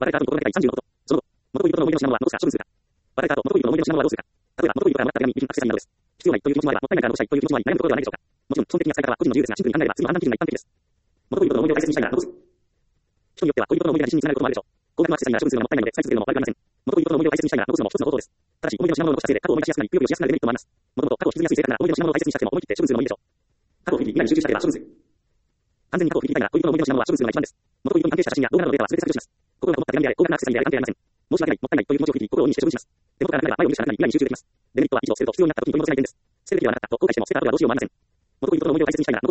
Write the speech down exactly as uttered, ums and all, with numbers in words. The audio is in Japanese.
バタイカーと元恋人がさんじゅうのこと。その後、元恋人との思い出の品物はどうすか処分するか。バタイカーと元恋人の思い出の品物はどうするか。例えば元恋人からもらった手紙、備品、アクセサリーなどです。必要ないという気持ちもあれば、もったいないから残したいという気持ちもあり、悩むところではないでしょうか。もちろん、基本的な使い方は個人の自由ですが、シンプルに考えれば次の判断基準が一般的です。元恋人との思い出を大切にしたいならどうする。人によっては恋人の思い出が自信につながることもあるでしょう。高額のアクセサリーなら処分するのがもったいないので、再生するのも悪くありません。元恋人の思い出を大切にしたいならどうするのも一つの方法です。ただし、思い出の品物を残したせいで過去を思い出しやすくなり、ぷよぷよしやすくなるデメリットもあります。もともと過去を引きずりやすい性格なら思い出の品物を大切にしたくても思い切って処分するのもいいでしょう。過去を切り、未来に集中したければ処分する。完全に過去を切りたいなら恋人の思い出の品物は処分するのが一番です。元恋人に関係した写真や動画などのデータは全て削除します。心がこもった手紙であれ、高額なアクセサリーであれ関係ありません。申し訳ない、もったいないという気持ちを振り切り、心を鬼にして処分します。手元から離れば前を見るしかなくなり、未来に集中できます。デメリットは以上、捨てると必要になった時に取り戻せない点です。捨てるべきではなかったと後悔しても捨てた後がどうしようもありません。元恋人との思い出を大切にしたいなら